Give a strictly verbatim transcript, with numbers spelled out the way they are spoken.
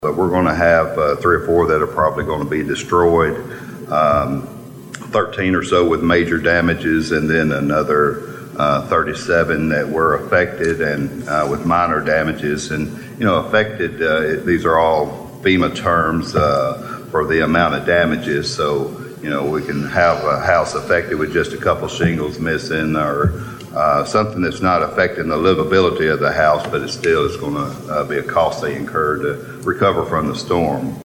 But we're going to have uh, three or four that are probably going to be destroyed, um, thirteen or so with major damages, and then another uh, thirty-seven that were affected and uh, with minor damages. And, you know, affected, uh, these are all FEMA terms uh, for the amount of damages. So, you know, we can have a house affected with just a couple shingles missing, or Uh, something that's not affecting the livability of the house, but it still is going to uh, be a cost they incur to recover from the storm.